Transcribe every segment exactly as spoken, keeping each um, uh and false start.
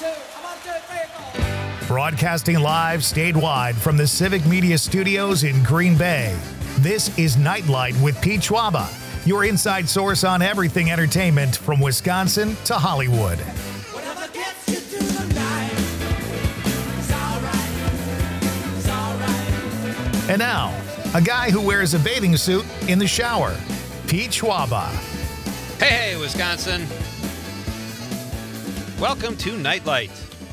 Broadcasting live statewide from the Civic Media Studios in Green Bay. This is Nightlight with Pete Schwaba, your inside source on everything entertainment from Wisconsin to Hollywood. And now, a guy who wears a bathing suit in the shower, Pete Schwaba. Hey, hey, Wisconsin. Welcome to Nightlight.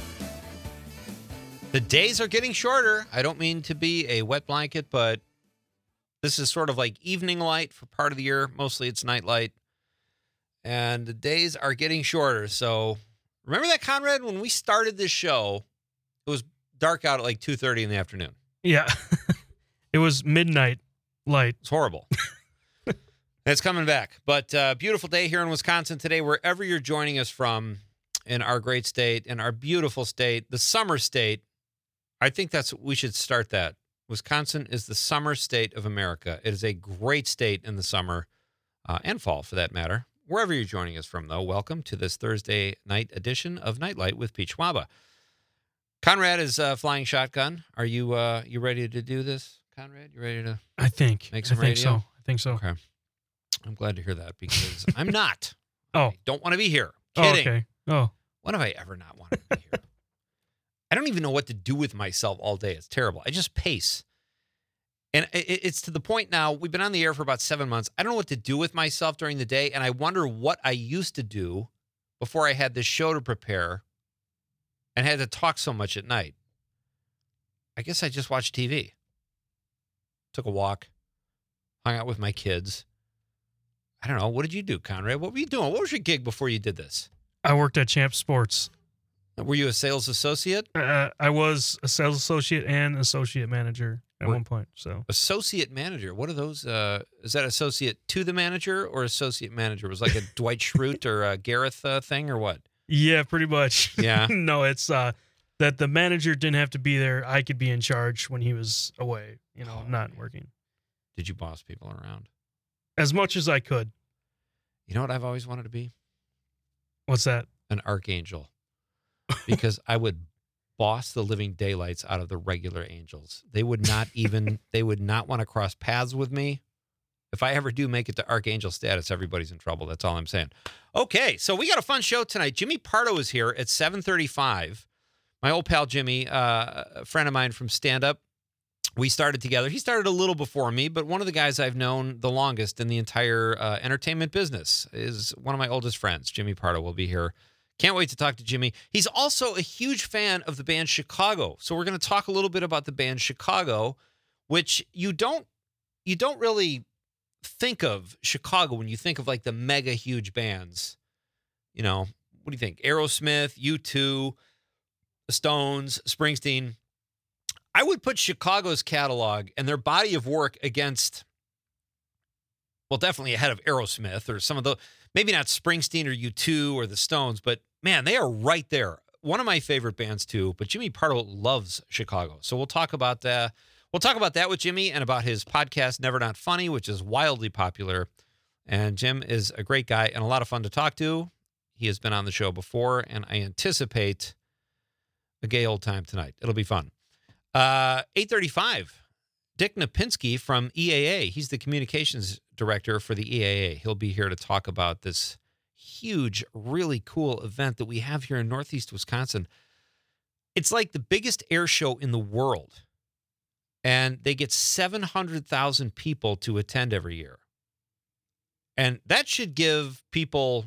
The days are getting shorter. I don't mean to be a wet blanket, but this is sort of like evening light for part of the year. Mostly it's nightlight. And the days are getting shorter. So remember that, Conrad, when we started this show, it was dark out at like two thirty in the afternoon. Yeah. It was midnight light. It's horrible. It's coming back. But uh, beautiful day here in Wisconsin today, wherever you're joining us from in our great state, in our beautiful state, the summer state. I think that's we should start that. Wisconsin is the summer state of America. It is a great state in the summer uh, and fall, for that matter. Wherever you're joining us from, though, welcome to this Thursday night edition of Nightlight with Pete Schwaba. Conrad is uh, flying shotgun. Are you uh, you ready to do this, Conrad? You ready to? I think. Make some I think radio? so. I think so. Okay. I'm glad to hear that because I'm not. Oh. I don't want to be here. Oh, Kidding. okay. Oh. When have I ever not wanted to be here? I don't even know what to do with myself all day. It's terrible. I just pace. And it's to the point now, we've been on the air for about seven months. I don't know what to do with myself during the day, and I wonder what I used to do before I had this show to prepare and had to talk so much at night. I guess I just watched T V. Took a walk. Hung out with my kids. I don't know. What did you do, Conrad? What were you doing? What was your gig before you did this? I worked at Champ Sports. Were you a sales associate? Uh, I was a sales associate and associate manager at Were- one point. So Associate manager. What are those? Uh, is that associate to the manager or associate manager? Was it like a Dwight Schrute or a Gareth uh, thing or what? yeah, pretty much. Yeah. No, it's uh, that the manager didn't have to be there. I could be in charge when he was away. You know, Oh, not man. working Did you boss people around? as much as I could. You know what I've always wanted to be? What's that? An archangel. Because I would boss the living daylights out of the regular angels. They would not even, they would not want to cross paths with me. If I ever do make it to archangel status, everybody's in trouble. That's all I'm saying. Okay, so we got a fun show tonight. Jimmy Pardo is here at seven thirty-five. My old pal Jimmy, uh, a friend of mine from stand-up. We started together. He started a little before me, but one of the guys I've known the longest in the entire uh, entertainment business is one of my oldest friends. Jimmy Pardo will be here. Can't wait to talk to Jimmy. He's also a huge fan of the band Chicago. So we're going to talk a little bit about the band Chicago, which you don't you don't really think of Chicago when you think of like the mega huge bands. You know, what do you think? Aerosmith, U two, the Stones, Springsteen. I would put Chicago's catalog and their body of work against, well, definitely ahead of Aerosmith or some of the, maybe not Springsteen or U two or the Stones, but man, they are right there. One of my favorite bands too, but Jimmy Pardo loves Chicago. So we'll talk about that. We'll talk about that with Jimmy and about his podcast, Never Not Funny, which is wildly popular. And Jim is a great guy and a lot of fun to talk to. He has been on the show before, and I anticipate a gay old time tonight. It'll be fun. Uh, eight thirty-five, Dick Napinski from E A A. He's the communications director for the E A A. He'll be here to talk about this huge, really cool event that we have here in Northeast Wisconsin. It's like the biggest air show in the world, and they get seven hundred thousand people to attend every year. And that should give people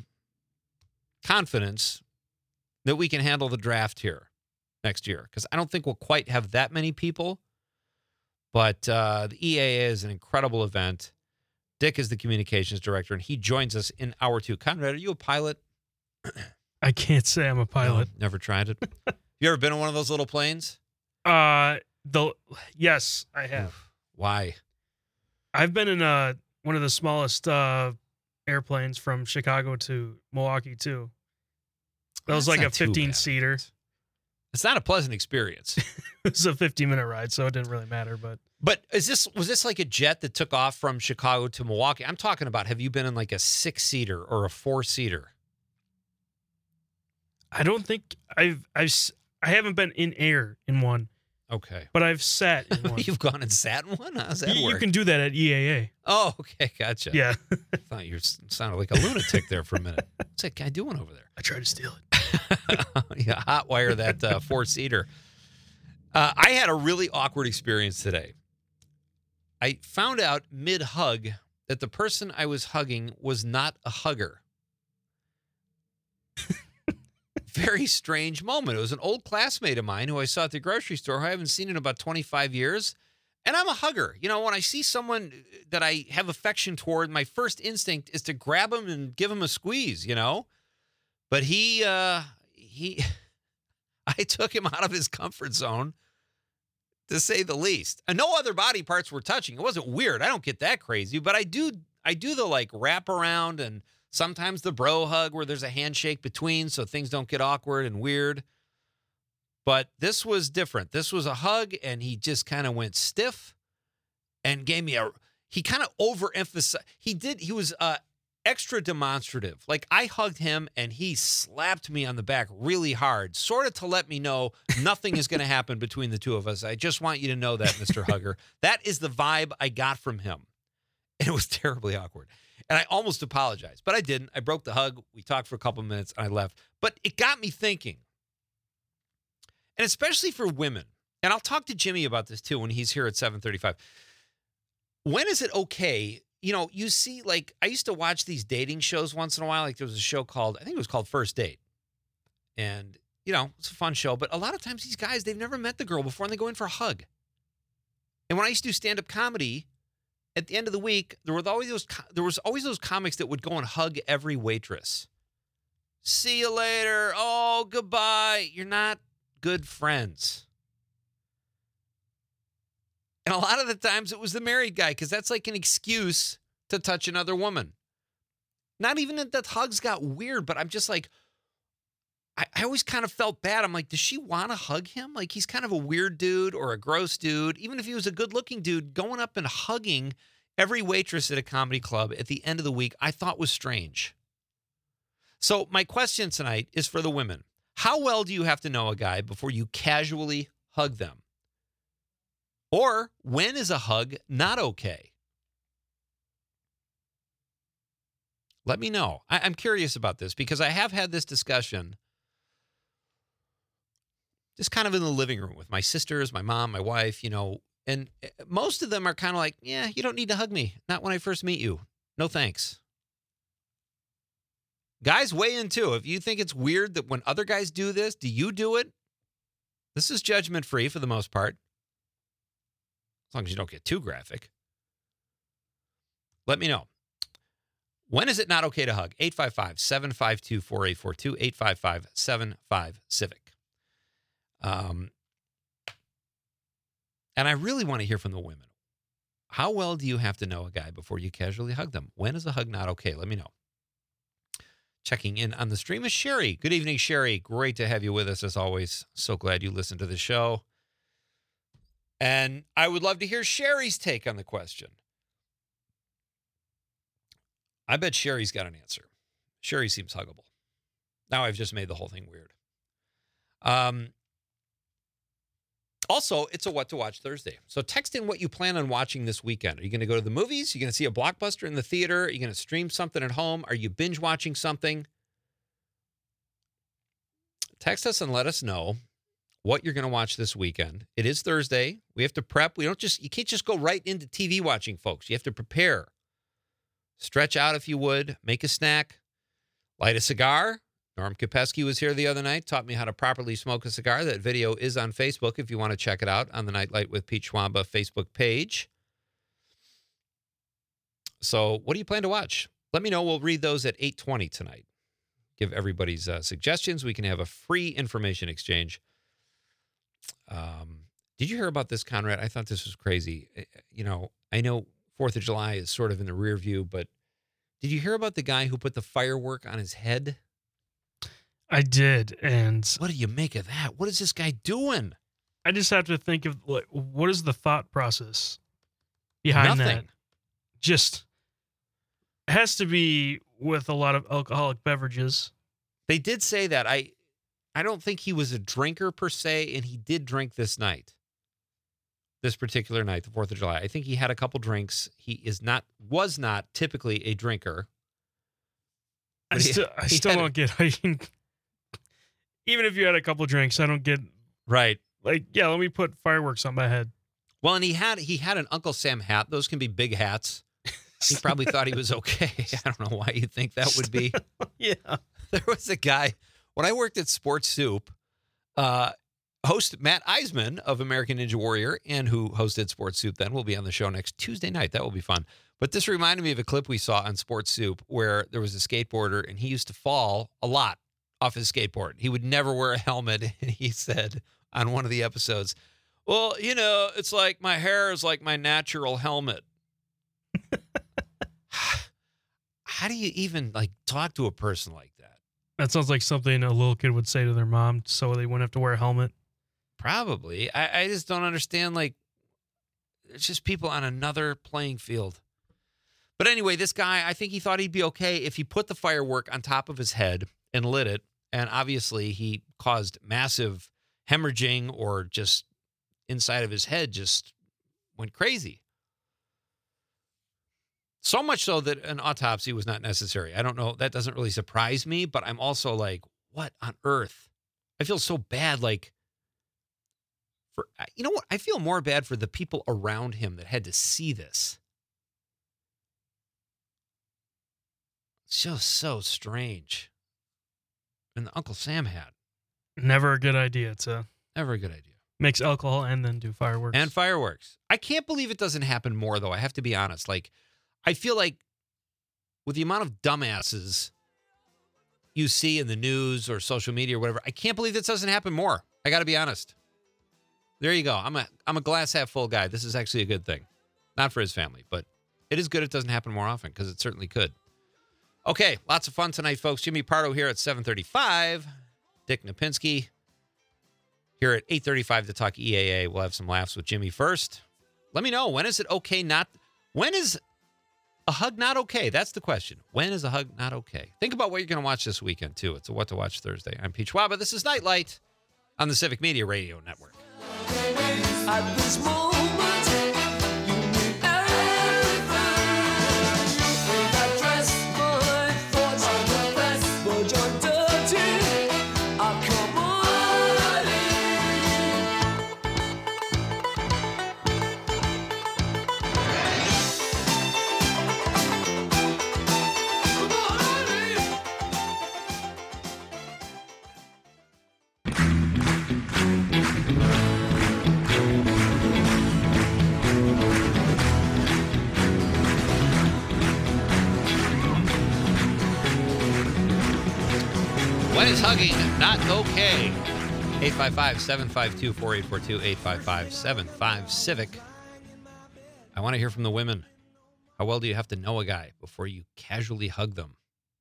confidence that we can handle the draft here next year, because I don't think we'll quite have that many people. But uh, the E A A is an incredible event. Dick is the communications director, and he joins us in hour two. Conrad, are you a pilot? I can't say I'm a pilot. No, never tried it. You ever been on one of those little planes? Uh, the yes, I have. Oof. Why? I've been in uh one of the smallest uh airplanes from Chicago to Milwaukee too. That was That's like a not too fifteen bad. seater. It's not a pleasant experience. It was a fifty minute ride, so it didn't really matter. But But is this was this like a jet that took off from Chicago to Milwaukee? I'm talking about, have you been in like a six seater or a four seater? I don't think I've I've s- I haven't been in air in one, Okay. but I've sat in one. You've gone and sat in one? How's that you, work? you can do that at E A A. Oh, okay. Gotcha. Yeah. I thought you sounded like a lunatic there for a minute. What's that guy doing over there? I tried to steal it. Yeah, hot wire that uh, four-seater. Uh, I had a really awkward experience today. I found out mid-hug that the person I was hugging was not a hugger. Very strange moment. It was an old classmate of mine who I saw at the grocery store who I haven't seen in about twenty-five years. And I'm a hugger. You know, when I see someone that I have affection toward, my first instinct is to grab him and give him a squeeze, you know? But he, uh, he, I took him out of his comfort zone, to say the least. And no other body parts were touching. It wasn't weird. I don't get that crazy, but I do, I do the like wrap around and sometimes the bro hug where there's a handshake between so things don't get awkward and weird. But this was different. This was a hug, and he just kind of went stiff and gave me a, he kind of overemphasized. He did, he was uh, extra demonstrative. Like I hugged him, and he slapped me on the back really hard, sort of to let me know nothing is going to happen between the two of us. I just want you to know that, Mister Hugger. That is the vibe I got from him. And it was terribly awkward. And I almost apologized, but I didn't. I broke the hug. We talked for a couple minutes, and I left. But it got me thinking. And especially for women, and I'll talk to Jimmy about this too when he's here at seven thirty-five. When is it okay? You know, you see, like, I used to watch these dating shows once in a while. Like, there was a show called, I think it was called First Date. And, you know, it's a fun show. But a lot of times these guys, they've never met the girl before, and they go in for a hug. And when I used to do stand-up comedy, at the end of the week, there were always those, there was always those comics that would go and hug every waitress. See you later. Oh, goodbye. You're not good friends. And a lot of the times it was the married guy because that's like an excuse to touch another woman. Not even that, that hugs got weird, but I'm just like, I, I always kind of felt bad. I'm like, does she want to hug him? Like he's kind of a weird dude or a gross dude. Even if he was a good looking dude, going up and hugging every waitress at a comedy club at the end of the week, I thought was strange. So my question tonight is for the women. How well do you have to know a guy before you casually hug them? Or when is a hug not okay? Let me know. I, I'm curious about this because I have had this discussion just kind of in the living room with my sisters, my mom, my wife, you know, and most of them are kind of like, yeah, you don't need to hug me. Not when I first meet you. No thanks. Guys, weigh in too. If you think it's weird that when other guys do this, do you do it? This is judgment free for the most part. As long as you don't get too graphic. Let me know. When is it not okay to hug? eight five five, seven five two, four eight four two, eight five five, seven five, civic. Um, and I really want to hear from the women. How well do you have to know a guy before you casually hug them? When is a hug not okay? Let me know. Checking in on the stream is Sherry. Good evening, Sherry. Great to have you with us as always. So glad you listened to the show. And I would love to hear Sherry's take on the question. I bet Sherry's got an answer. Sherry seems huggable. Now I've just made the whole thing weird. Um, also, it's a What to Watch Thursday. So text in what you plan on watching this weekend. Are you going to go to the movies? Are you going to see a blockbuster in the theater? Are you going to stream something at home? Are you binge watching something? Text us and let us know what you're going to watch this weekend. It is Thursday. We have to prep. We don't just, you can't just go right into T V watching, folks. You have to prepare. Stretch out if you would. Make a snack. Light a cigar. Norm Kopesky was here the other night, taught me how to properly smoke a cigar. That video is on Facebook if you want to check it out on the Nightlight with Pete Schwaba Facebook page. So what do you plan to watch? Let me know. We'll read those at eight twenty tonight. Give everybody's uh, suggestions. We can have a free information exchange. Um, did you hear about this, Conrad? I thought this was crazy. You know, I know fourth of July is sort of in the rear view, but did you hear about the guy who put the firework on his head? I did, and what do you make of that? What is this guy doing? I just have to think of like, what is the thought process behind Nothing. that? Just it has to be with a lot of alcoholic beverages. They did say that. I I don't think he was a drinker per se, and he did drink this night. This particular night, the fourth of July. I think he had a couple drinks. He is not, was not typically a drinker. I But he- still, I he still had- don't get. I mean, even if you had a couple drinks, I don't get. Right. Like, yeah, let me put fireworks on my head. Well, and he had he had an Uncle Sam hat. Those can be big hats. He probably thought he was okay. I don't know why you think that would be. Yeah. There was a guy when I worked at Sports Soup, uh, host Matt Eisman of American Ninja Warrior, and who hosted Sports Soup then, will be on the show next Tuesday night. That will be fun. But this reminded me of a clip we saw on Sports Soup where there was a skateboarder and he used to fall a lot off his skateboard. He would never wear a helmet. And he said on one of the episodes, well, you know, it's like my hair is like my natural helmet. How do you even like talk to a person like that? That sounds like something a little kid would say to their mom so they wouldn't have to wear a helmet. Probably. I, I just don't understand. Like, it's just people on another playing field. But anyway, this guy, I think he thought he'd be okay if he put the firework on top of his head and lit it. And obviously, he caused massive hemorrhaging, or just inside of his head just went crazy. So much so that an autopsy was not necessary. I don't know. That doesn't really surprise me, but I'm also like, what on earth? I feel so bad. Like, for, you know what? I feel more bad for the people around him that had to see this. It's just so strange. And the Uncle Sam hat. Never a good idea to Never a good idea. mix alcohol and then do fireworks. And fireworks. I can't believe it doesn't happen more, though. I have to be honest. Like, I feel like with the amount of dumbasses you see in the news or social media or whatever, I can't believe this doesn't happen more. I got to be honest. There you go. I'm a I'm a glass half full guy. This is actually a good thing. Not for his family, but it is good it doesn't happen more often, because it certainly could. Okay, lots of fun tonight, folks. Jimmy Pardo here at seven thirty-five. Dick Napinski here at eight thirty-five to talk E A A. We'll have some laughs with Jimmy first. Let me know, when is it okay not... When is a hug not okay? That's the question. When is a hug not okay? Think about what you're going to watch this weekend, too. It's a What to Watch Thursday. I'm Pete Schwaba. This is Nightlight on the Civic Media Radio Network. At this moment, you need everything. You got dressed, my thoughts on the best, but you're dirty. Ah, come on. When is hugging not okay? eight five five, seven five two, four eight four two, eight five five, seven five Civic. I want to hear from the women. How well do you have to know a guy before you casually hug them?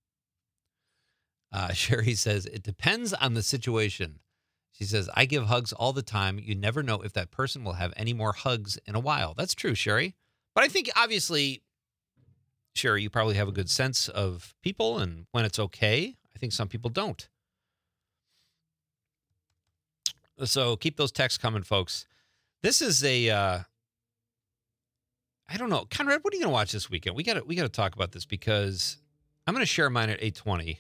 Uh, Sherry says, it depends on the situation. She says, I give hugs all the time. You never know if that person will have any more hugs in a while. That's true, Sherry. But I think, obviously, Sherry, you probably have a good sense of people and when it's okay. I think some people don't. So keep those texts coming, folks. This is a, uh, I don't know, Conrad. What are you going to watch this weekend? We got to we got to talk about this, because I'm going to share mine at eight twenty.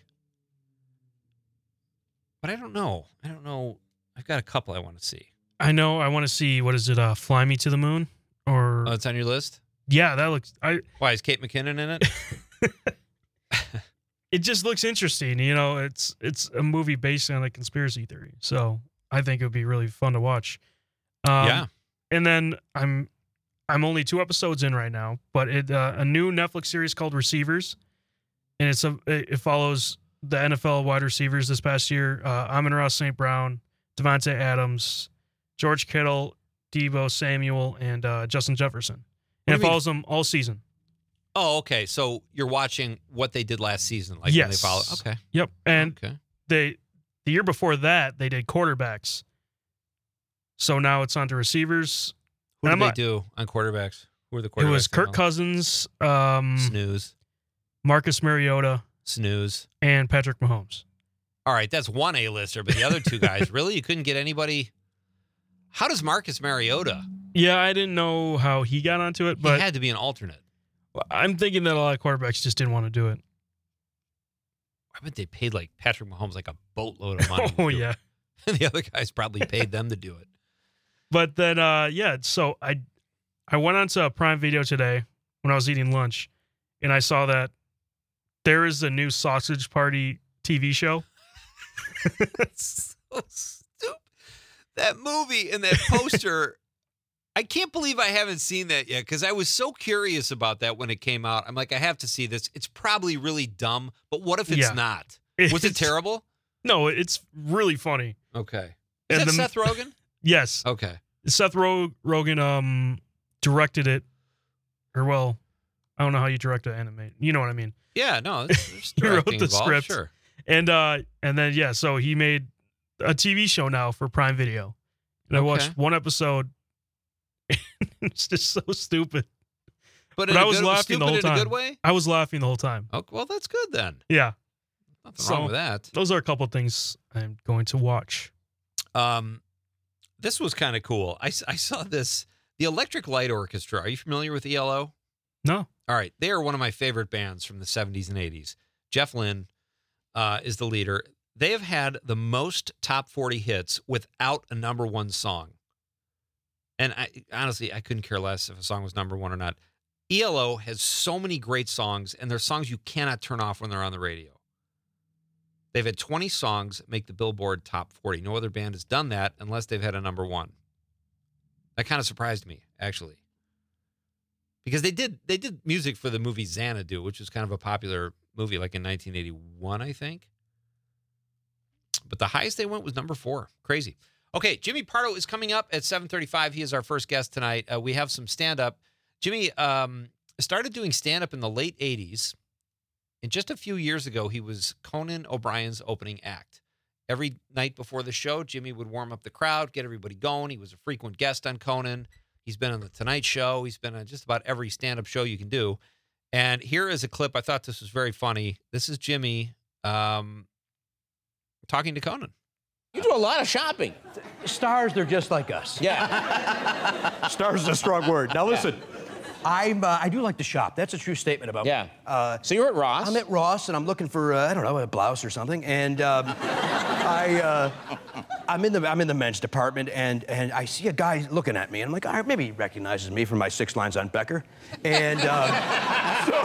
But I don't know. I don't know. I've got a couple I want to see. I know. I want to see, what is it? Uh, Fly Me to the Moon, or Oh, it's on your list. yeah, that looks. I. Why is Kate McKinnon in it? It just looks interesting. You know, it's it's a movie based on a conspiracy theory, so I think it would be really fun to watch. Um, Yeah. And then I'm I'm only two episodes in right now, but it uh, a new Netflix series called Receivers, and it's a it follows the N F L wide receivers this past year. Uh, Amon-Ra Saint Brown, Devontae Adams, George Kittle, Deebo Samuel, and uh, Justin Jefferson. What And do it you mean? follows them all season. Oh, okay. So you're watching what they did last season, like when they Yes. follow. Okay. Yep. And okay. they the year before that they did quarterbacks. So now it's on to receivers. Who And did I'm they not- do on quarterbacks? Who are the quarterbacks? It was they Kirk know? Cousins, um, Snooze. Marcus Mariota, Snooze. and Patrick Mahomes. All right, that's one A-lister, but the other two guys, really? You couldn't get anybody? How does Marcus Mariota? Yeah, I didn't know how he got onto it, He but had to be an alternate. I'm thinking that a lot of quarterbacks just didn't want to do it. I bet they paid like Patrick Mahomes like a boatload of money. to Oh do yeah. it. And the other guys probably paid them to do it. But then, uh, yeah. So I, I went onto Prime Video today when I was eating lunch, and I saw that there is a new Sausage Party T V show. That's so stupid. That movie and that poster. I can't believe I haven't seen that yet because I was so curious about that when it came out. I'm like, I have to see this. It's probably really dumb, but what if it's Yeah. not? Was it It's- terrible? No, it's really funny. Okay. Is And that the- Seth Rogen? Yes, Okay. Seth Ro- Rogen um directed it, or well, I don't know how you direct an animate. You know what I mean? Yeah, no. There's, there's He wrote directing the involved, script. Sure. And uh, and then yeah, so he made a T V show now for Prime Video, and I Okay. watched one episode. It's just so stupid. But, But in I a was good, laughing stupid the whole in a time. good way? I was laughing the whole time. Oh, well, that's good then. Yeah, Nothing So- wrong with that. those are a couple things I'm going to watch. Um, this was kind of cool. I, s- I saw this. The Electric Light Orchestra. Are you familiar with E L O? No, All right. They are one of my favorite bands from the seventies and eighties. Jeff Lynne uh, is the leader. They have had the most top forty hits without a number one song. And I honestly, I couldn't care less if a song was number one or not. E L O has so many great songs, and they're songs you cannot turn off when they're on the radio. They've had twenty songs make the Billboard top forty. No other band has done that unless they've had a number one. That kind of surprised me, actually. Because they did they did music for the movie Xanadu, which was kind of a popular movie like in nineteen eighty-one, I think. But the highest they went was number four. Crazy. Okay, Jimmy Pardo is coming up at seven thirty-five. He is our first guest tonight. Uh, we have some stand-up. Jimmy um, started doing stand-up in the late eighties. And just a few years ago, he was Conan O'Brien's opening act. Every night before the show, Jimmy would warm up the crowd, get everybody going. He was a frequent guest on Conan. He's been on The Tonight Show. He's been on just about every stand-up show you can do. And here is a clip. I thought this was very funny. This is Jimmy um, talking to Conan. You do a lot of shopping. Stars, they're just like us. Yeah. Stars is a strong word. Now listen, I'm uh, I do like to shop. That's a true statement about Yeah. me. Uh, So you're at Ross. I'm at Ross and I'm looking for uh, I don't know, a blouse or something, and um, I uh, I'm in the I'm in the men's department, and and I see a guy looking at me, and I'm like, all right, maybe he recognizes me from my six lines on Becker, and um, so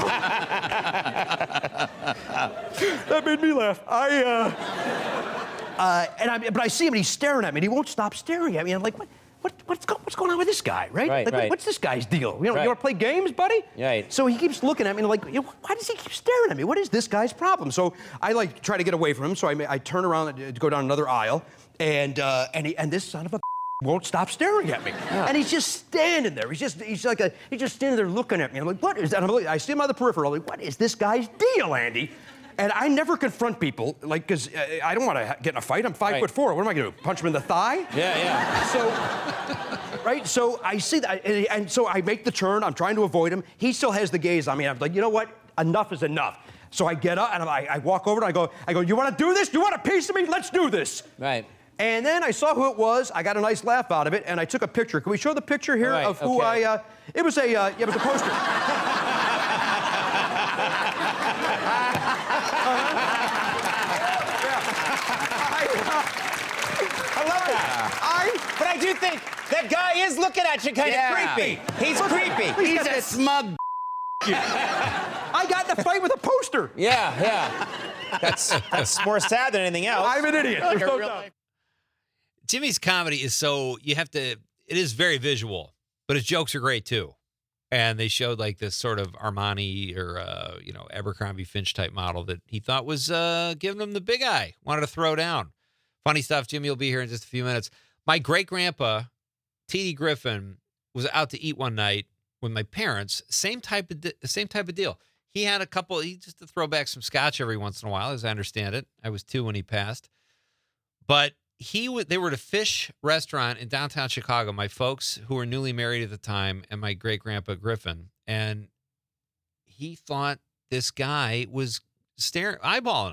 that made me laugh. I. Uh, Uh, and I, but I see him, and he's staring at me, and he won't stop staring at me. I'm like, what, what, what's, go, what's going on with this guy, right? Right, like, right. What's this guy's deal? You know, Right. you want to play games, buddy? Right. So he keeps looking at me, and like, you know, why does he keep staring at me? What is this guy's problem? So I like try to get away from him. So I, I turn around to go down another aisle, and uh, and he, and this son of a won't stop staring at me. And he's just standing there. He's just he's like a he's just standing there looking at me. I'm like, what is that? And I'm like, I see him on the peripheral. I'm like, what is this guy's deal, Andy? And I never confront people, like, because uh, I don't want to get in a fight. I'm five Right. foot four. What am I going to do? Punch him in the thigh? Yeah, yeah. So, right? So I see that, and, and so I make the turn. I'm trying to avoid him. He still has the gaze on me. I'm like, you know what? Enough is enough. So I get up and I, I walk over and I go, I go, you want to do this? You want a piece of me? Let's do this. Right. And then I saw who it was. I got a nice laugh out of it, and I took a picture. Can we show the picture here Right, of who okay. I? Uh, it was a, uh, yeah, it was a poster. I love it. I, But I do think that guy is looking at you kind of Yeah. creepy. He's creepy. He's He's got a that- smug. I got in a fight with a poster. Yeah, yeah. That's that's more sad than anything else. I'm an idiot. Like There's a no real doubt. life- Jimmy's comedy is so, you have to, it is very visual, but his jokes are great too. And they showed like this sort of Armani or, uh, you know, Abercrombie Finch type model that he thought was uh, giving him the big eye, wanted to throw down. Funny stuff. Jimmy will be here in just a few minutes. My great grandpa, T D Griffin, was out to eat one night with my parents. Same type of, di- same type of deal. He had a couple, he just to throw back some scotch every once in a while, as I understand it. I was two when he passed. But he would, they were at a fish restaurant in downtown Chicago, my folks who were newly married at the time, and my great grandpa Griffin. And he thought this guy was staring, eyeballing him.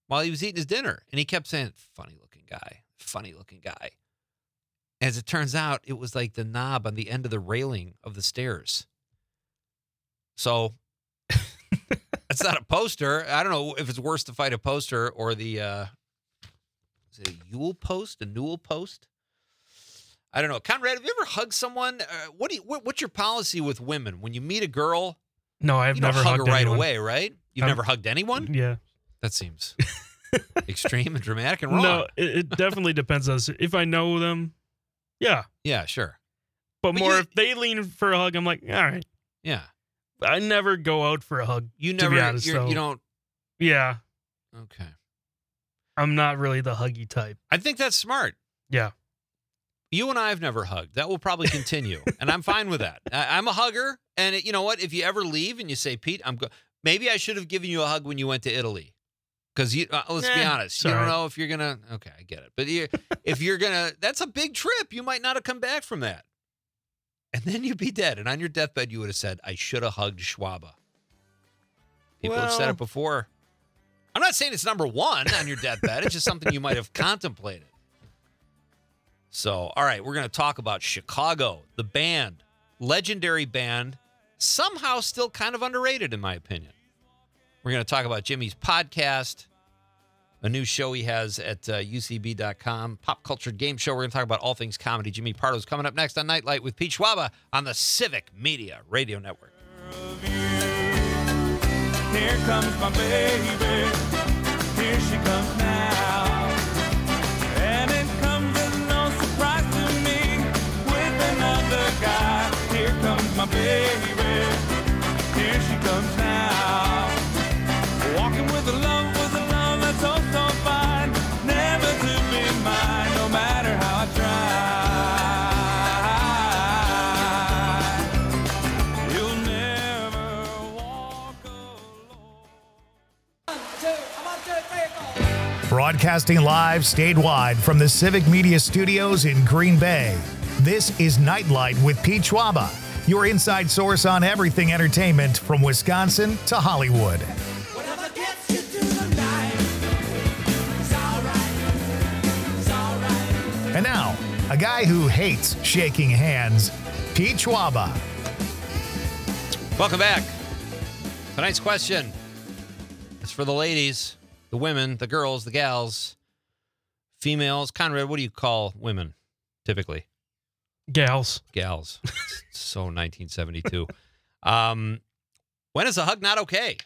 while he was eating his dinner. And he kept saying, funny looking guy, funny looking guy. As it turns out, it was like the knob on the end of the railing of the stairs. So it's not a poster. I don't know if it's worse to fight a poster or the, uh, is it a Yule post, a Newell post? I don't know. Conrad, have you ever hugged someone? Uh, what do you, what, what's your policy with women? When you meet a girl, No, I've you don't never hug hugged her right anyone. away, right? You've I'm- never hugged anyone? Yeah. That seems extreme and dramatic and wrong. No, it, it definitely depends on if I know them. Yeah. Yeah, sure. But, But more you- if they lean for a hug, I'm like, all right. Yeah. I never go out for a hug. You to never, be honest, you're, though. you don't, Yeah. okay. I'm not really the huggy type. I think that's smart. Yeah. You and I have never hugged. That will probably continue, and I'm fine with that. I, I'm a hugger, and it, you know what? If you ever leave and you say, Pete, I'm go- maybe I should have given you a hug when you went to Italy, because you. Uh, let's be Eh, honest, you sorry. don't know if you're gonna. Okay, I get it, but you, if you're gonna, that's a big trip. You might not have come back from that, and then you'd be dead. And on your deathbed, you would have said, "I should have hugged Schwaba." People have said Well- it before. I'm not saying it's number one on your deathbed. It's just something you might have contemplated. So, all right, we're going to talk about Chicago, the band, legendary band, somehow still kind of underrated, in my opinion. We're going to talk about Jimmy's podcast, a new show he has at uh, U C B dot com, Pop Culture Game Show. We're going to talk about all things comedy. Jimmy Pardo's coming up next on Nightlight with Pete Schwaba on the Civic Media Radio Network. Here comes my baby, here she comes now. And it comes as no surprise to me, with another guy. Here comes my baby, here she comes now. Walking with a love, with a love that's oh so fine, never to be mine, no matter how I try. You'll never walk alone. Broadcasting live statewide from the Civic Media Studios in Green Bay. This is Nightlight with Pete Schwaba, your inside source on everything entertainment from Wisconsin to Hollywood. Whatever gets you through the night, it's alright, it's alright. And now, a guy who hates shaking hands, Pete Schwaba. Welcome back. Tonight's question is for the ladies, the women, the girls, the gals, females. Conrad, what do you call women typically? Gals. Gals. It's so nineteen seventy-two. Um, when is a hug not okay?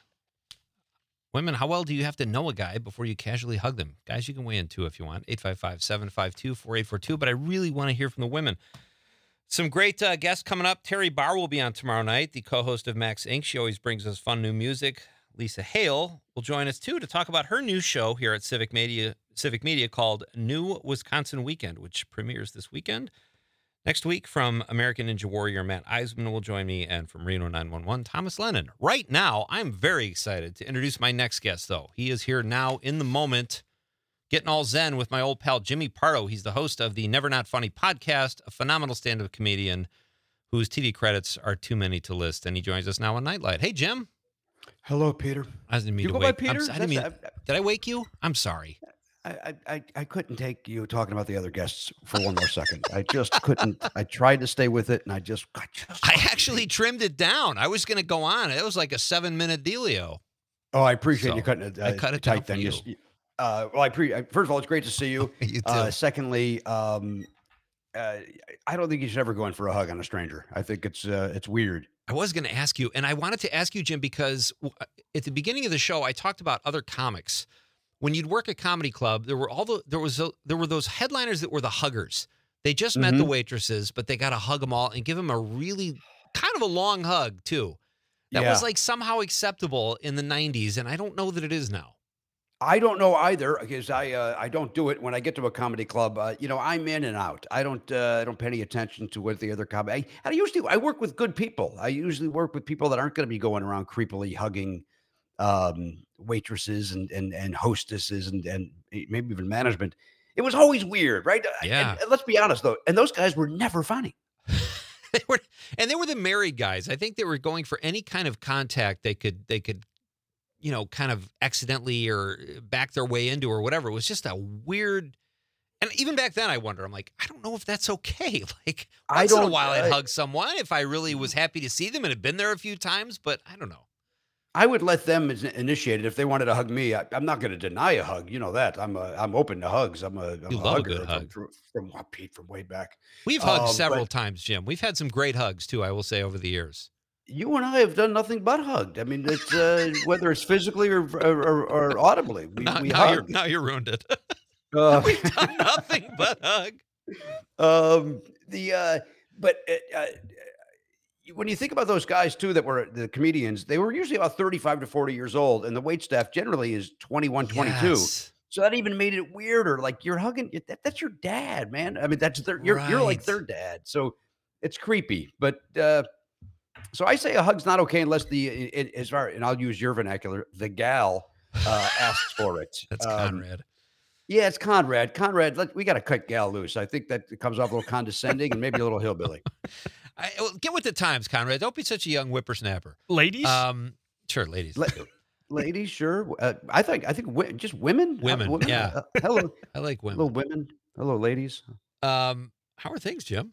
Women, how well do you have to know a guy before you casually hug them? Guys, you can weigh in too if you want. eight five five, seven five two, four eight four two. But I really want to hear from the women. Some great uh, guests coming up. Terry Barr will be on tomorrow night, the co-host of Max Incorporated. She always brings us fun new music. Lisa Hale will join us, too, to talk about her new show here at Civic Media, Civic Media called New Wisconsin Weekend, which premieres this weekend. Next week, from American Ninja Warrior, Matt Eisman will join me, and from Reno nine one one, Thomas Lennon. Right now, I'm very excited to introduce my next guest, though. He is here now in the moment, getting all zen with my old pal, Jimmy Pardo. He's the host of the Never Not Funny podcast, a phenomenal stand-up comedian whose T V credits are too many to list, and he joins us now on Nightlight. Hey, Jim. Hello, Peter. I didn't mean You to go by wake. Peter? I'm s- I didn't mean, That's- did I wake you? I'm sorry. I, I, I couldn't take you talking about the other guests for one more second. I just couldn't. I tried to stay with it, and I just, I just. I actually trimmed it down. I was going to go on. It was like a seven-minute dealio. Oh, I appreciate So, you cutting it. Uh, I cut it down tight. for Then you. Just, uh, well, I pre. I- First of all, it's great to see you. You too. Uh, secondly, um, uh, I don't think you should ever go in for a hug on a stranger. I think it's uh, it's weird. I was going to ask you, and I wanted to ask you, Jim, because w- at the beginning of the show, I talked about other comics. When you'd work a comedy club, there were all the there was a, there were those headliners that were the huggers. They just met the Mhm. waitresses, but they got to hug them all and give them a really kind of a long hug too. That Yeah. was like somehow acceptable in the nineties, and I don't know that it is now. I don't know either because I uh, I don't do it when I get to a comedy club. Uh, you know, I'm in and out. I don't uh, I don't pay any attention to what the other comedy. I, I usually I work with good people. I usually work with people that aren't going to be going around creepily hugging um, waitresses and and and hostesses and and maybe even management. It was always weird, right? Uh, Yeah. And, and let's be honest though, and those guys were never funny. They were, and they were the married guys. I think they were going for any kind of contact they could they could you know, kind of accidentally or back their way into or whatever. It was just a weird. And even back then, I wonder. I'm like, I don't know if that's okay. Like I once in a don't- while, I'd I- hug someone if I really was happy to see them and had been there a few times. But I don't know. I would let them is- initiate it if they wanted to hug me. I, I'm not going to deny a hug. You know that. I'm a, I'm open to hugs. I'm a, I'm You a love a hugger good from, hug. From, from, from Pete from way back. We've hugged Um, several but times, Jim. We've had some great hugs too. I will say over the years. You and I have done nothing but hugged. I mean, it's uh, whether it's physically or or, or, or audibly. We, Now, we now you're hug. now you're ruined it. Uh, We've done nothing but hug. um, the uh, but uh, uh, when you think about those guys too that were the comedians, they were usually about thirty-five to forty years old, and the wait staff generally is twenty-one, twenty-two. Yes. So that even made it weirder. Like you're hugging that, that's your dad, man. I mean, that's their you're you're like Right. their dad. So it's creepy. But uh so I say a hug's not okay unless the it, it, as far and I'll use your vernacular, the gal uh asks for it. That's Um, Conrad. Yeah, it's Conrad. Conrad, let, we got to cut gal loose. I think that it comes off a little condescending and maybe a little hillbilly. I, well, get with the times, Conrad. Don't be such a young whippersnapper. Ladies, Um, sure, ladies. La- ladies, sure. Uh, I think I think wi- just women. Uh, Women, yeah. Uh, hello, I like hello, women. women. Hello, ladies. Um, how are things, Jim?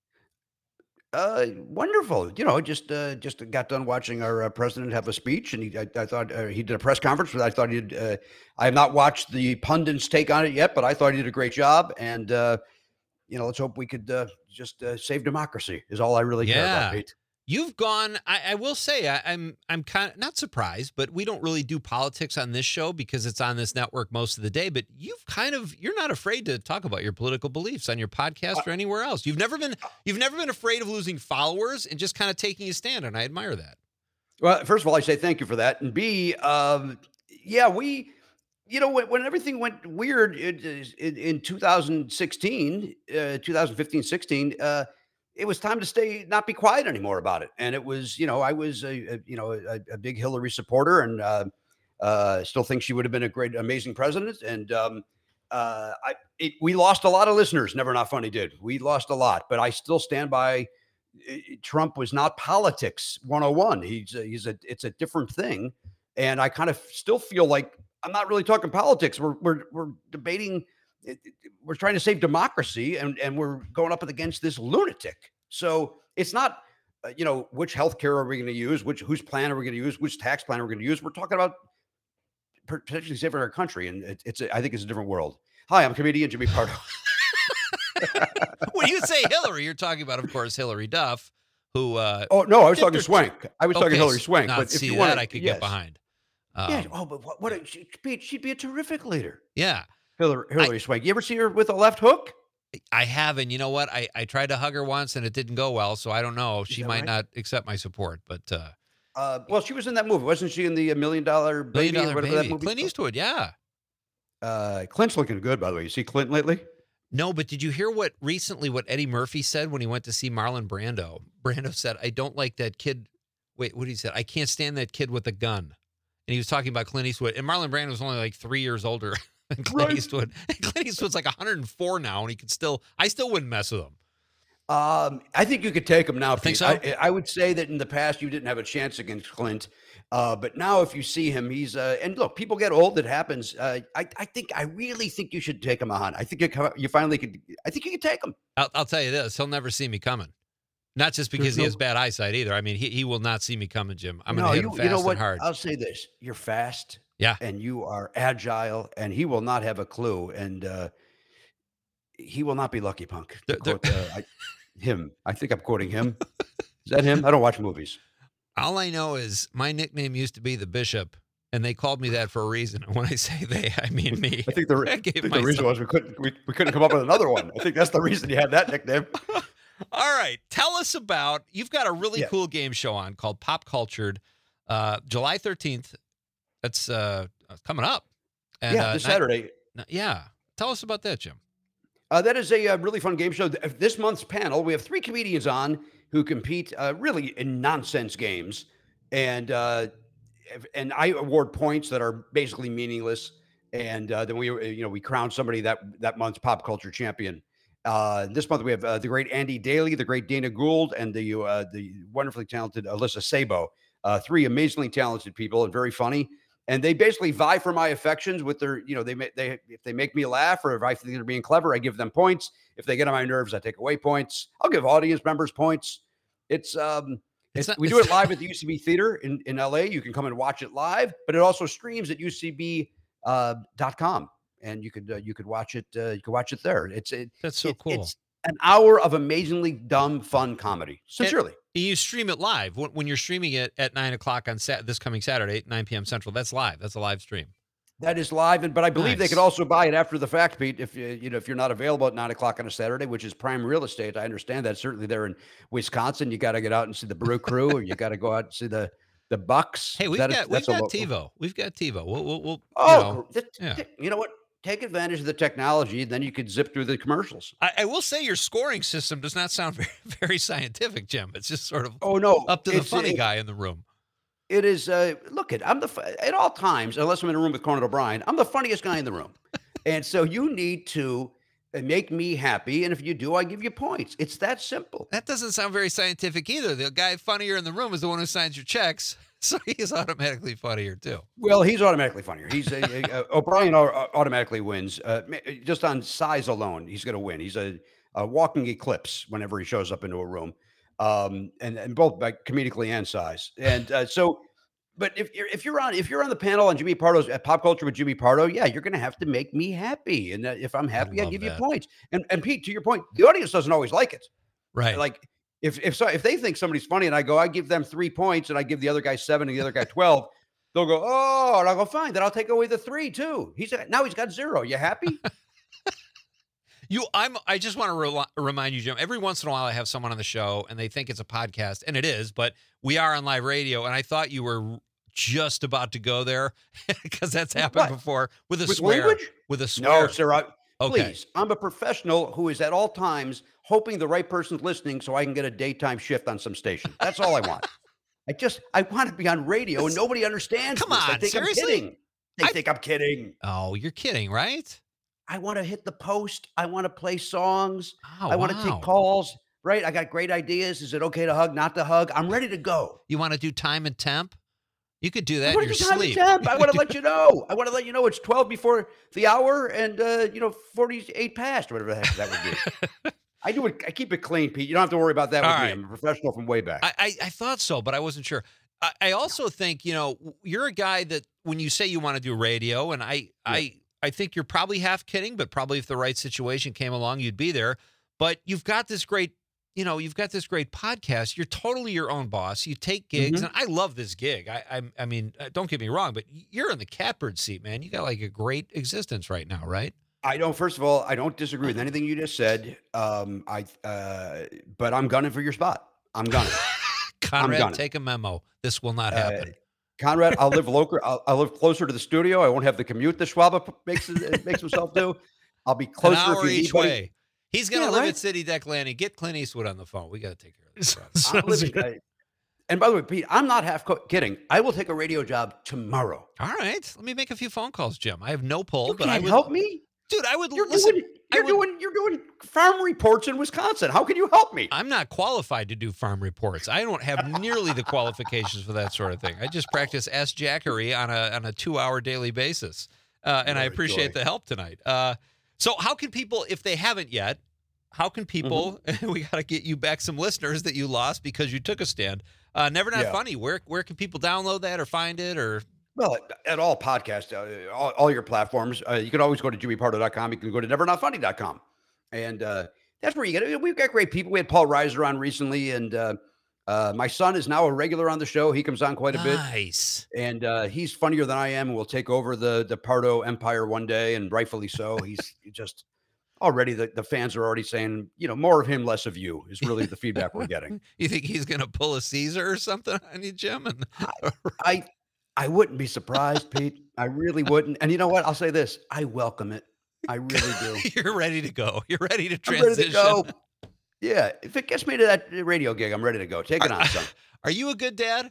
Uh, wonderful. You know, just uh, just got done watching our uh, president have a speech, and he I, I thought uh, he did a press conference. But I thought he did. Uh, I have not watched the pundits take on it yet, but I thought he did a great job. And uh, you know, let's hope we could uh, just uh, save democracy. Is all I really care Yeah. about, Pete. You've gone. I, I will say, I, I'm I'm kind of not surprised, but we don't really do politics on this show because it's on this network most of the day. But you've kind of you're not afraid to talk about your political beliefs on your podcast or anywhere else. You've never been you've never been afraid of losing followers and just kind of taking a stand, and I admire that. Well, first of all, I say thank you for that, and B, um, yeah, we, you know, when, when everything went weird in, in, in two thousand sixteen, uh, two thousand fifteen, sixteen, uh, it was time to stay, not be quiet anymore about it. And it was, you know, I was a, a you know a, a big Hillary supporter, and uh, uh, still think she would have been a great, amazing president. And um, uh, I, it, we lost a lot of listeners. Never Not Funny did. We lost a lot, but I still stand by. uh, Trump was not politics one oh one. He's a, he's a it's a different thing, and I kind of still feel like I'm not really talking politics. We're we're we're debating. it- it- We're trying to save democracy, and and we're going up against this lunatic. So it's not, uh, you know, which healthcare are we going to use? Which whose plan are we going to use? Which tax plan are we going to use? We're talking about potentially saving our country, and it, it's a, I think it's a different world. Hi, I'm comedian Jimmy Pardo. When you say Hillary, you're talking about, of course, Hillary Duff, who. Uh, Oh no, I was Dipped talking her- Swank. I was talking okay, Hillary s- Swank. now, But if see you that, want, I could yes. get behind. Yeah. Um, Oh, but what? What? A, she, Pete, she'd be a terrific leader. yeah. Hillary, Hillary Swank. You ever see her with a left hook? I have, and you know what? I, I tried to hug her once, and it didn't go well. So I don't know. She that might right? not accept my support, but uh, Uh, well, she was in that movie, wasn't she? In the uh, Million Dollar Baby Million or Dollar whatever that Baby, movie. Clint Eastwood. Yeah. Uh, Clint's looking good, by the way. You see Clint lately? No, but did you hear what recently what Eddie Murphy said when he went to see Marlon Brando? Brando said, "I don't like that kid." Wait, what did he say? I can't stand that kid with a gun. And he was talking about Clint Eastwood, and Marlon Brando was only like three years older than Clint Right. Eastwood. And Clint Eastwood's like one hundred four now, and he could still. I still wouldn't mess with him. Um, I think you could take him now. Think Pete. so? I, I would say that in the past you didn't have a chance against Clint, uh, but now if you see him, he's uh, and look, people get old. It happens. Uh, I, I think I really think you should take him on. I think you, co- you finally could. I think you could take him. I'll, I'll tell you this: he'll never see me coming. Not just because There's he no- has bad eyesight either. I mean, he, he will not see me coming, Jim. I'm no, going to hit you, him fast you know what? and hard. I'll say this: you're fast. Yeah. and you are agile, and he will not have a clue, and uh, he will not be Lucky Punk. To There- there- quote, uh, I, him, I think I'm quoting him. Is that him? I don't watch movies. All I know is my nickname used to be the Bishop, and they called me that for a reason. And when I say they, I mean me. I think the, I I gave think the reason myself- was we couldn't we, we couldn't come up with another one. I think that's the reason you had that nickname. All right, tell us about. You've got a really Yeah. cool game show on called Pop Cultured, uh, July thirteenth. That's uh, coming up. And, yeah, uh, this ni- Saturday. n- yeah, tell us about that, Jim. Uh, that is a, uh really fun game show. Th- This month's panel, we have three comedians on who compete uh, really in nonsense games, and uh, if- and I award points that are basically meaningless, and uh, then we uh, you know we crown somebody that that month's pop culture champion. Uh, this month we have uh, the great Andy Daly, the great Dana Gould, and the uh, the wonderfully talented Alyssa Sabo. Uh, three amazingly talented people and very funny. and they basically vie for my affections with their, you know, they make they if they make me laugh or if I think they're being clever, I give them points. If they get on my nerves, I take away points. I'll give audience members points. It's um, It's it's, not- we do it live at the U C B Theater in in L A. You can come and watch it live, but it also streams at U C B dot com, and you could uh, you could watch it. Uh, you could watch it there. It's it, That's so it- cool. It's an hour of amazingly dumb, fun comedy. Sincerely. You stream it live when, when you're streaming it at nine o'clock on Sat this coming Saturday, nine p.m. Central. That's live. That's a live stream. That is live, and but I believe they Nice. could also buy it after the fact, Pete. If you you know if you're not available at nine o'clock on a Saturday, which is prime real estate, I understand that. Certainly, there in Wisconsin, you got to get out and see the Brew Crew, or you got to go out and see the the Bucks. Hey, we've That is- got we've that's a got local- TiVo. We've got TiVo. We'll we'll, we'll Oh, you know, gr- th- yeah. th- you know what? Take advantage of the technology, then you could zip through the commercials. I, I will say your scoring system does not sound very, very scientific, Jim. It's just sort of Oh no, up to the it's- funny it- guy in the room. It is. Uh, look, at I'm the fu- at all times, unless I'm in a room with Conan O'Brien, I'm the funniest guy in the room, and so you need to uh, make me happy. And if you do, I give you points. It's that simple. That doesn't sound very scientific either. The guy funnier in the room is the one who signs your checks, so he's automatically funnier too. Well, he's automatically funnier. He's a, a- a- O'Brien au- automatically wins uh, ma- just on size alone. He's going to win. He's a, a walking eclipse whenever he shows up into a room, um, and and both by comedically and size. And uh, so, but if you're if you're on if you're on the panel on Jimmy Pardo's uh, Pop Culture with Jimmy Pardo, yeah, you're going to have to make me happy. And uh, if I'm happy, I, love give that. you points. And and Pete, to your point, the audience doesn't always like it. Right. Like if if so if they think somebody's funny and I go, I give them three points and I give the other guy seven and the other guy twelve, they'll go, oh, and I'll go, fine, then I'll take away the three too. He's now he's got zero. You happy? You, I'm. I just want to re- remind you, Jim. Every once in a while, I have someone on the show, and they think it's a podcast, and it is. But we are on live radio, and I thought you were just about to go there because that's happened what? before with a With swear. language? With a swear. No, sir. I, Okay. Please, I'm a professional who is at all times hoping the right person's listening so I can get a daytime shift on some station. That's all I want. I just I want to be on radio and nobody understands. Come this. They on, think seriously? I'm kidding. They I- think I'm kidding. Oh, you're kidding, right? I want to hit the post. I want to play songs. Oh, I want to wow. take calls. Right? I got great ideas. Is it okay to hug? Not to hug? I'm ready to go. You want to do time and temp? You could do that I in want your to do time and sleep. temp. I want to let you know. I want to let you know it's twelve before the hour and uh, you know forty-eight past, or whatever the heck that would be. I do it. I keep it clean, Pete. You don't have to worry about that All with right. me. I'm a professional from way back. I, I, I thought so, but I wasn't sure. I, I also think, you know, w- you're a guy that when you say you want to do radio, and I, I, I think you're probably half kidding, but probably if the right situation came along, you'd be there. But you've got this great, you know, you've got this great podcast. You're totally your own boss. You take gigs, Mhm. and I love this gig. I, I, I mean, uh, don't get me wrong, but you're in the catbird seat, man. You got like a great existence right now, right? I don't. First of all, I don't disagree with anything you just said. Um, I, uh, but I'm gunning for your spot. I'm gunning. Conrad, done. take a memo. This will not Uh, happen. Conrad, I'll live local. I'll, I'll live closer to the studio. I won't have the commute that Schwab p- makes it- makes himself do. I'll be An closer hour if you need each anybody- way. He's gonna Yeah, live right? at City Deck Landing. Get Clint Eastwood on the phone. We got to take care of this. problem. I'm Sounds living- good. I- and by the way, Pete, I'm not half co- kidding. I will take a radio job tomorrow. All right, let me make a few phone calls, Jim. I have no pull, You but I can't would help me. dude. I would You're listen. doing. I You're would- doing. You're doing farm reports in Wisconsin. How can you help me? I'm not qualified to do farm reports. I don't have nearly the qualifications for that sort of thing. I just practice Ask Jackery on a on a two hour daily basis, uh, and I What a appreciate joy. the help tonight. Uh, so, how can people, if they haven't yet, how can people? Mm-hmm. We got to get you back some listeners that you lost because you took a stand. Uh, Never Not Yeah. Funny. Where where can people download that or find it or? Well, at, at all podcasts, uh, all, all your platforms, uh, you can always go to jimmy pardo dot com. You can go to never not funny dot com. And uh, that's where you get it. We've got great people. We had Paul Reiser on recently, and uh, uh, my son is now a regular on the show. He comes on quite a bit, Nice. and uh, he's funnier than I am. We'll take over the the Pardo empire one day, and rightfully so. He's just already the, the fans are already saying, you know, more of him, less of you is really the feedback we're getting. You think he's gonna pull a Caesar or something on you, Jim? And I I wouldn't be surprised, Pete. I really wouldn't. And you know what? I'll say this: I welcome it. I really do. you're ready to go. You're ready to I'm transition. ready to go. Yeah, if it gets me to that radio gig, I'm ready to go. Take it on, son. Are you a good dad?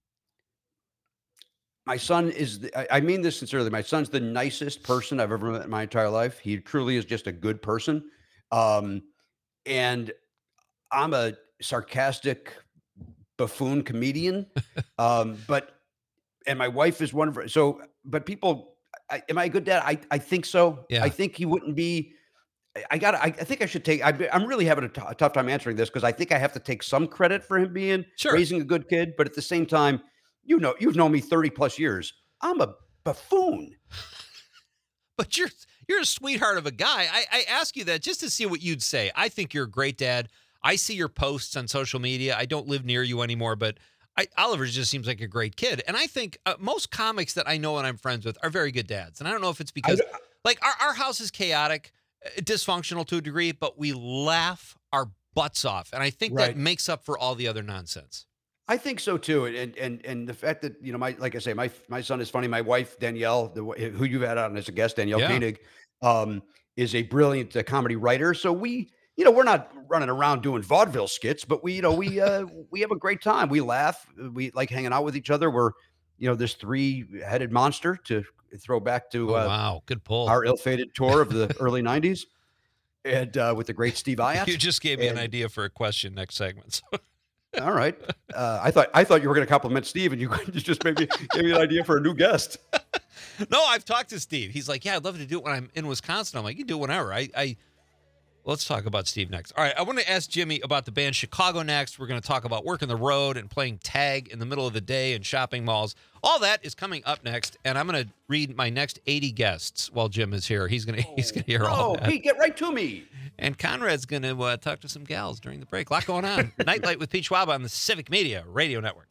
My son is, the, I, I mean this sincerely. My son's the nicest person I've ever met in my entire life. He truly is just a good person. Um, and I'm a sarcastic buffoon comedian. um, but and my wife is one of her. So, but people, I, am I a good dad? I, I think so. Yeah. I think he wouldn't be. I- I got. I, I think I should take. I, I'm really having a, t- a tough time answering this because I think I have to take some credit for him being Sure. raising a good kid. But at the same time, you know, you've known me thirty plus years. I'm a buffoon. But you're you're a sweetheart of a guy. I, I ask you that just to see what you'd say. I think you're a great dad. I see your posts on social media. I don't live near you anymore, but I, Oliver just seems like a great kid. And I think uh, most comics that I know and I'm friends with are very good dads. And I don't know if it's because, like, our, our house is chaotic, uh, dysfunctional to a degree, but we laugh our butts off. And I think Right. that makes up for all the other nonsense. I think so too, and and and the fact that you know, my like I say, my my son is funny. My wife Danielle, the, who you've had on as a guest, Danielle Yeah. Koenig, um, is a brilliant uh, comedy writer. So we, you know, we're not running around doing vaudeville skits, but we, you know, we uh, we have a great time. We laugh. We like hanging out with each other. We're, you know, this three-headed monster to throw back to Oh, uh, wow. Good pull. our ill-fated tour of the early nineties, and uh, with the great Steve Iott. You just gave me an And- idea for a question next segment. So. All right. Uh, I thought I thought you were going to compliment Steve, and you you just maybe gave me an idea for a new guest. No, I've talked to Steve. He's like, yeah, I'd love to do it when I'm in Wisconsin. I'm like, you can do it whenever. I, I let's talk about Steve next. All right, I want to ask Jimmy about the band Chicago next. We're going to talk about working the road and playing tag in the middle of the day in shopping malls. All that is coming up next, and I'm going to read my next eighty guests while Jim is here. He's going to he's going to hear all Oh, that. Pete, get right to me. And Conrad's going to uh, talk to some gals during the break. A lot going on. Nightlight with Pete Schwab on the Civic Media Radio Network.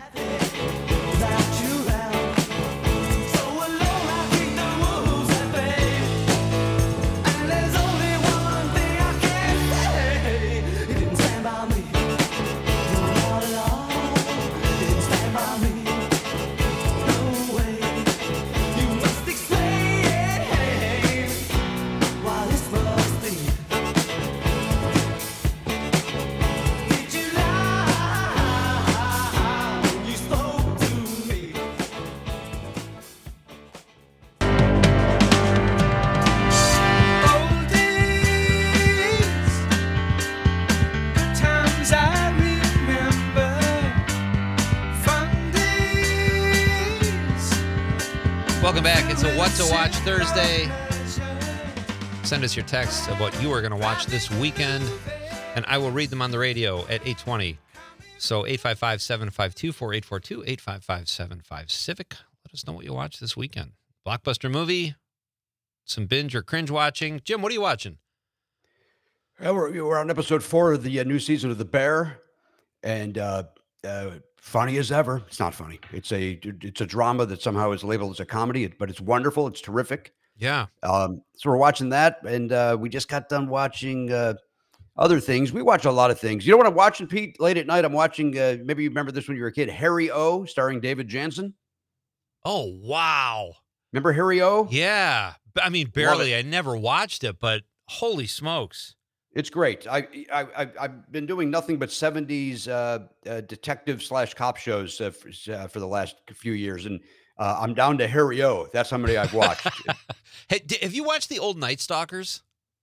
Welcome back. It's a What to Watch Thursday. Send us your texts of what you are going to watch this weekend, and I will read them on the radio at eight twenty. So eight five five, seven five two, four eight four two, eight five five, seven five Civic. Let us know what you watch this weekend. Blockbuster movie, some binge or cringe watching. Jim, what are you watching? Yeah, we're, we're on episode four of the uh, new season of The Bear, and uh, uh, funny as ever. It's not funny. It's a it's a drama that somehow is labeled as a comedy, but it's wonderful. It's terrific. Yeah. Um, so we're watching that, and uh, we just got done watching uh, other things. We watch a lot of things. You know what I'm watching, Pete? Late at night, I'm watching. Uh, maybe you remember this when you were a kid. Harry O, starring David Jansen. Oh, wow. Remember Harry O? Yeah. B- I mean, Love barely. I never watched it, but holy smokes. It's great. I, I, I I've been doing nothing but seventies uh, uh, detective slash cop shows uh, for, uh, for the last few years, and uh, I'm down to Harry O. That's how many I've watched. Hey, d- have you watched the old Night Stalkers?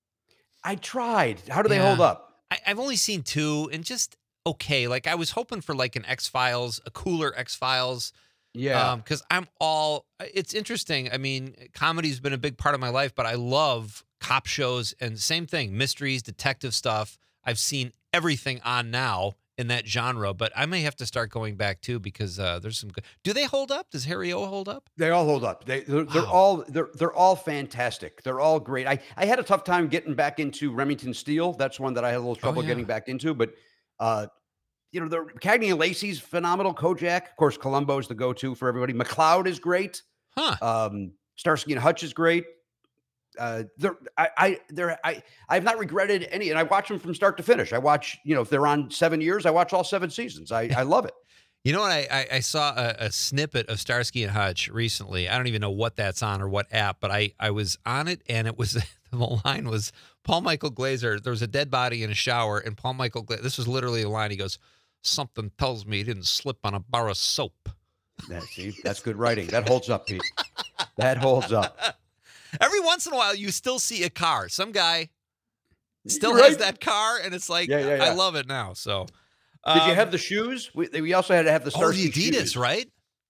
I tried. How do they Yeah. hold up? I, I've only seen two, and just okay. Like I was hoping for like an X Files, a cooler X Files. Yeah. Because I'm all. It's interesting. I mean, comedy's been a big part of my life, but I love cop shows and same thing, mysteries, detective stuff. I've seen everything on now in that genre, but I may have to start going back too because uh, there's some good. Do they hold up? Does Harry O hold up? They all hold up. They they're, they're Wow. all they're they're all fantastic. They're all great. I I had a tough time getting back into Remington Steele. That's one that I had a little trouble yeah. getting back into, but uh you know, the Cagney and Lacey's phenomenal. Kojak, of course, Columbo is the go-to for everybody. McLeod is great. Huh. Um, Starsky and Hutch is great. Uh, they're, I, I, they're, I, I've not regretted any, and I watch them from start to finish. I watch, you know, if they're on seven years, I watch all seven seasons. I, I love it. You know what? I, I, I saw a, a snippet of Starsky and Hutch recently. I don't even know what that's on or what app, but I, I was on it, and it was the line was Paul Michael Glaser. There was a dead body in a shower, and Paul Michael Glaser, this was literally a line. He goes, "Something tells me he didn't slip on a bar of soap." That, see, that's good writing. That holds up, Pete. That holds up. Every once in a while, you still see a car. Some guy still Right. has that car, and it's like, Yeah, yeah, yeah. I love it now. So, Did you um, have the shoes? We, we also had to have the oh, the Starsky Adidas, shoes. right?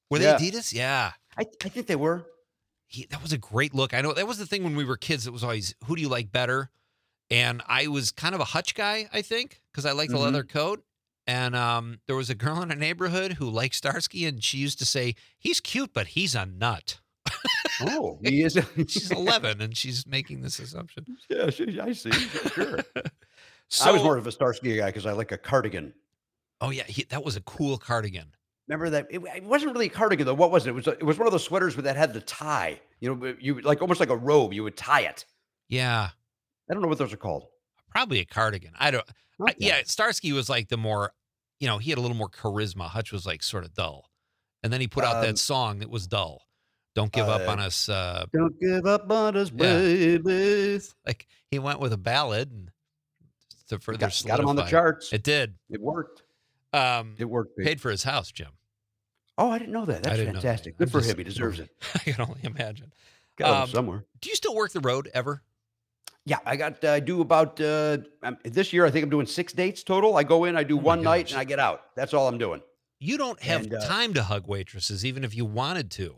Were Yeah. they Adidas? Yeah. I, I think they were. He, that was a great look. I know that was the thing when we were kids. It was always, who do you like better? And I was kind of a Hutch guy, I think, because I liked the Mhm. leather coat. And um, there was a girl in our neighborhood who liked Starsky, and she used to say, he's cute, but he's a nut. Oh, he is. She's eleven, and she's making this assumption. Yeah, she- I see. Sure. So, I was more of a Starsky guy because I like a cardigan. oh, yeah, he, that was a cool cardigan. Remember that? It, it wasn't really a cardigan though. What was it? It was. A, it was one of those sweaters that had the tie. You know, you like almost like a robe. You would tie it. Yeah, I don't know what those are called. probably a cardigan. I don't, I, Okay. yeah, Starsky was like the more, you know, he had a little more charisma. Hutch was like sort of dull. And then he put out Um, that song that was dull. Don't give up uh, on us. Uh, Don't give up on us, Yeah. baby. like he went with a ballad and to further Got, got him on the solidify it. charts. It, It did. worked. Um, It worked. Pete. paid for his house, Jim. Oh, I didn't know that. That's didn't know that. fantastic. I'm Good for just- him. He deserves it. I can only imagine. Got him Um, somewhere. Do you still work the road ever? Yeah, I got. Uh, I do about uh, um, this year. I think I'm doing six dates total. I go in, I do Oh my one night, gosh. and I get out. That's all I'm doing. You don't have And, uh, time to hug waitresses, even if you wanted to.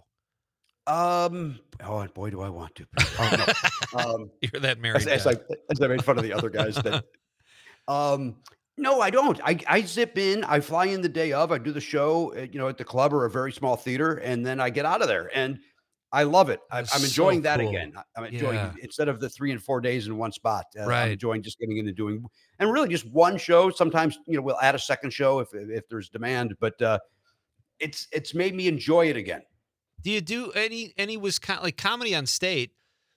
Um. Oh boy, do I want to. Oh, no. um, You're that married as, as guy. I as I made fun of the other guys. That, um. No, I don't. I I zip in. I fly in the day of. I do the show. uh, You know, at the club or a very small theater, and then I get out of there. And I love it. I, That's I'm so enjoying that cool. again. I- I'm enjoying Yeah. instead of the three and four days in one spot. Uh, Right. I'm enjoying just getting in and doing, and really just one show. Sometimes you know we'll add a second show if if there's demand, but uh, it's it's made me enjoy it again. Do you do any any Wisconsin like comedy on state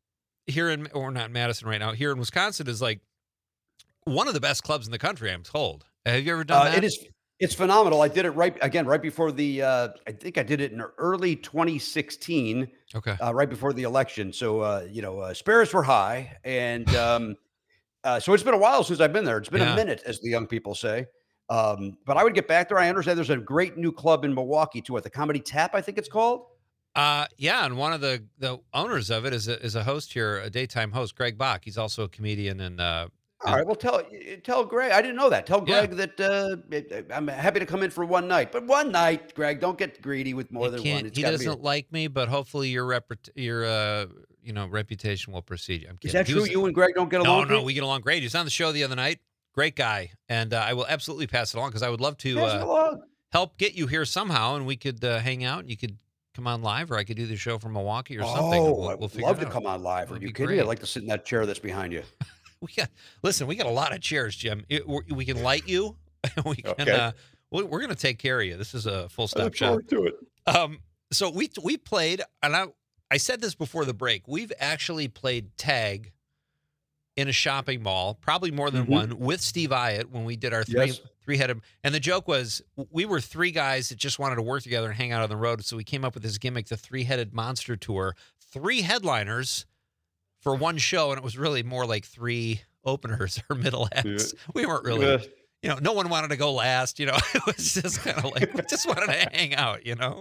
here in or not in Madison right now? Here in Wisconsin is like one of the best clubs in the country. I'm told. Have you ever done Uh, that? it is it's phenomenal. I did it right again right before the. Uh, I think I did it in early twenty sixteen. Okay. uh, right before the election. So, uh, you know, uh, spirits were high. And um, uh, so it's been a while since I've been there. It's been Yeah. a minute, as the young people say. Um, but I would get back there. I understand there's a great new club in Milwaukee, too, at the Comedy Tap, I think it's called. Uh, yeah, and one of the the owners of it is a, is a host here, a daytime host, Greg Bach. He's also a comedian and uh, All right. Well, tell tell Greg. I didn't know that. Tell Yeah. Greg that uh, it- it- I'm happy to come in for one night. But one night, Greg, don't get greedy with more he than can't- one. It's he gotta be a- doesn't like me, but hopefully your reput- your uh, you know reputation will precede you. I'm Is kidding. that He true? was- You and Greg don't get No, along? no, Pete? we get along great. He was on the show the other night. Great guy, and uh, I will absolutely pass it along because I would love to Pass it uh, along. help get you here somehow, and we could uh, hang out. And you could come on live, or I could do the show from Milwaukee or something. and Oh, we'll, I we'll would figure love it to out. come on live. Are That'd you be kidding me? great. I'd like to sit in that chair that's behind you. We got listen. We got a lot of chairs, Jim. It, we we can light you. we can. Okay. Uh, we- we're going to take care of you. This is a full I stop look shop. forward to it. Um, so we we played, and I I said this before the break. We've actually played tag in a shopping mall, probably more than Mhm. one, with Steve Iott when we did our three Yes. three headed. And the joke was we were three guys that just wanted to work together and hang out on the road. So we came up with this gimmick, the three headed monster tour, three headliners for one show, and it was really more like three openers or middle acts. We weren't really. Yeah. You know, no one wanted to go last. You know, it was just kind of like we just wanted to hang out. You know.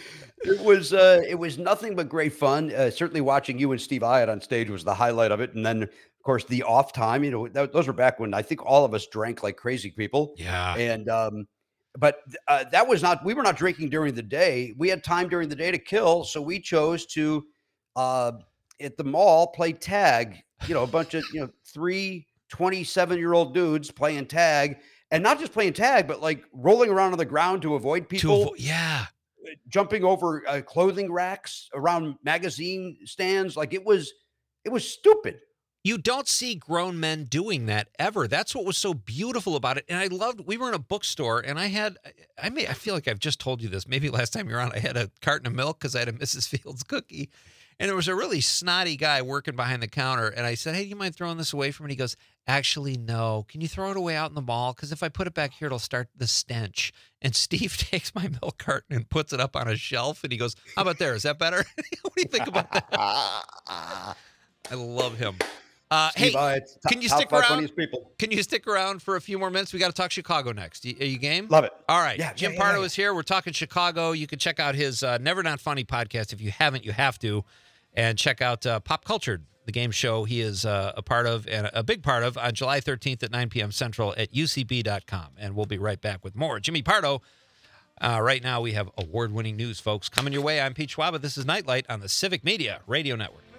It was uh, it was nothing but great fun. Uh, certainly, watching you and Steve Iott on stage was the highlight of it. And then, of course, the off time. You know, that, those were back when I think all of us drank like crazy people. Yeah. And um, but uh, that was not. We were not drinking during the day. We had time during the day to kill, so we chose to uh, at the mall play tag. You know, a bunch of you know three twenty-seven-year-old dudes playing tag, and not just playing tag, but like rolling around on the ground to avoid To people. avo- yeah. Jumping over uh, clothing racks around magazine stands. Like it was, it was stupid. You don't see grown men doing that ever. That's what was so beautiful about it. And I loved, we were in a bookstore and I had, I may, I feel like I've just told you this. Maybe last time you were on, I had a carton of milk because I had a Missus Fields cookie. And there was a really snotty guy working behind the counter. And I said, hey, do you mind throwing this away from me? And he goes, actually, no. Can you throw it away out in the mall? Because if I put it back here, it'll start the stench. And Steve takes my milk carton and puts it up on a shelf. And he goes, how about there? Is that better? What do you think about that? I love him. Uh, hey, Steve Iott, top- can you top stick five around? funniest people. Can you stick around for a few more minutes? We got to talk Chicago next. Y- Are you game? Love it. All right. Yeah, Jim yeah, yeah, Pardo yeah. is here. We're talking Chicago. You can check out his uh, Never Not Funny podcast. If you haven't, you have to. And check out uh, Pop Cultured, the game show he is uh, a part of and a big part of on July thirteenth at nine p.m. Central at U C B dot com. And we'll be right back with more. Jimmy Pardo Uh, right now, we have award-winning news, folks, coming your way. I'm Pete Schwaba. This is Nightlight on the Civic Media Radio Network.